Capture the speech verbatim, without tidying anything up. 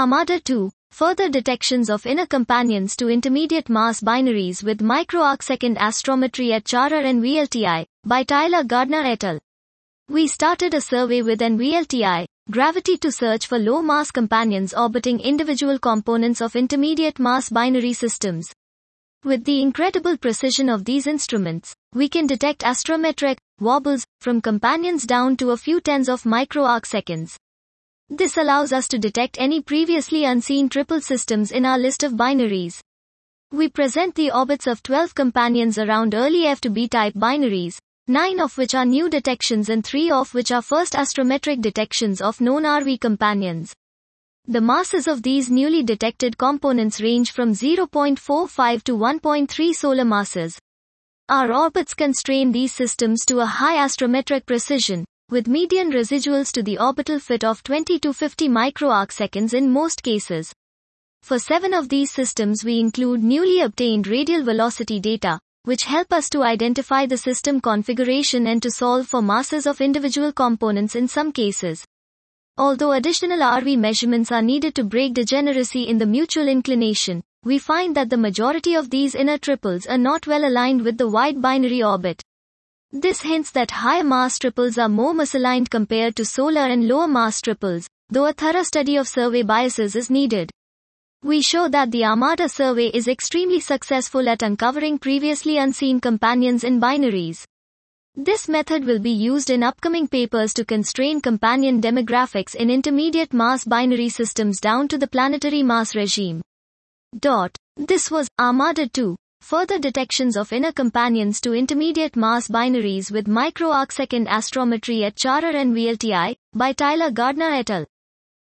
Armada two. Further detections of inner companions to intermediate mass binaries with microarcsecond astrometry at CHARAR and V L T I, by Tyler Gardner et al. We started a survey with N V L T I, Gravity to search for low-mass companions orbiting individual components of intermediate mass binary systems. With the incredible precision of these instruments, we can detect astrometric wobbles from companions down to a few tens of microarcseconds. This allows us to detect any previously unseen triple systems in our list of binaries. We present the orbits of twelve companions around early F to B-type binaries, nine of which are new detections and three of which are first astrometric detections of known R V companions. The masses of these newly detected components range from zero point four five to one point three solar masses. Our orbits constrain these systems to a high astrometric precision, with median residuals to the orbital fit of twenty to fifty microarcseconds in most cases. For seven of these systems we include newly obtained radial velocity data, which help us to identify the system configuration and to solve for masses of individual components in some cases. Although additional R V measurements are needed to break degeneracy in the mutual inclination, we find that the majority of these inner triples are not well aligned with the wide binary orbit. This hints that higher mass triples are more misaligned compared to solar and lower mass triples, though a thorough study of survey biases is needed. We show that the Armada survey is extremely successful at uncovering previously unseen companions in binaries. This method will be used in upcoming papers to constrain companion demographics in intermediate mass binary systems down to the planetary mass regime. Dot. This was Armada two. Further detections of inner companions to intermediate mass binaries with microarcsecond astrometry at CHARAR and V L T I, by Tyler Gardner et al.